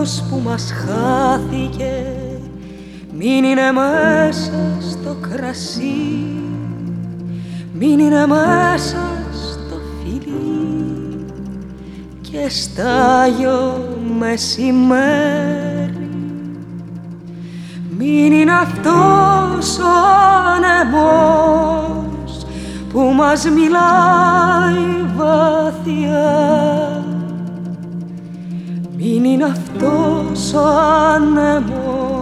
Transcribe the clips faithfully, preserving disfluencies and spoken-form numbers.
εκείνος που μας χάθηκε μην είναι μέσα στο κρασί, μην είναι μέσα στο φιλί και στάγιο μεσημέρι. Μην είναι αυτός ο άνεμος που μας μιλάει βαθιά, μην είναι αυτός ο άνεμος,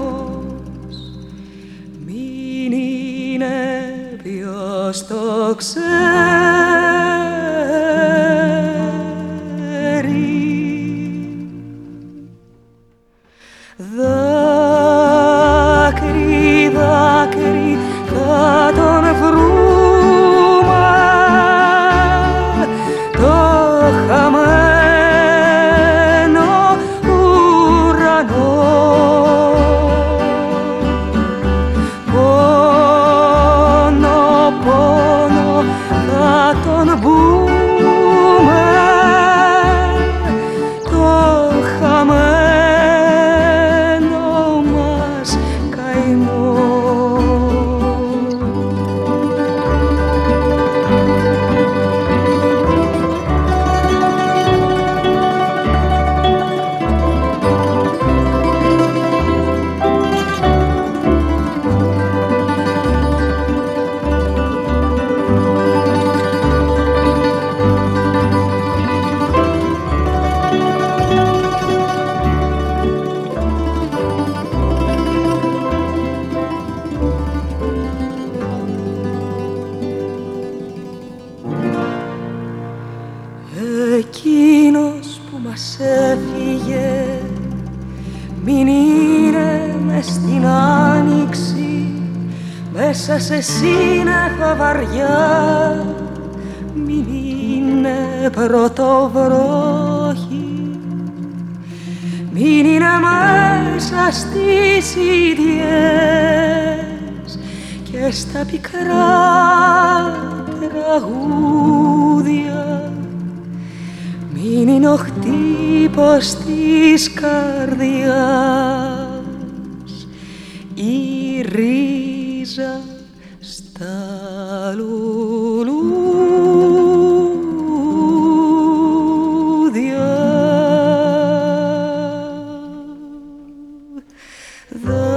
μην είναι, ποιος το ξέρει. Δάκρυ, δάκρυ θα τον βρούμε, το χαμένο ουρανό. Πόνο, πόνο θα τον μπούμε, το χαμένο μας καημό. Εκείνος που μας έφυγε μην είναι μες στην άνοιξη, μέσα σε σύννεφα βαριά, μην είναι πρωτοβρόχη, μην είναι μέσα στις ίδιες και στα πικρά τραγούδια, μην είναι ο χτύπος της καρδιάς, η ρίζα στα λουλούδια.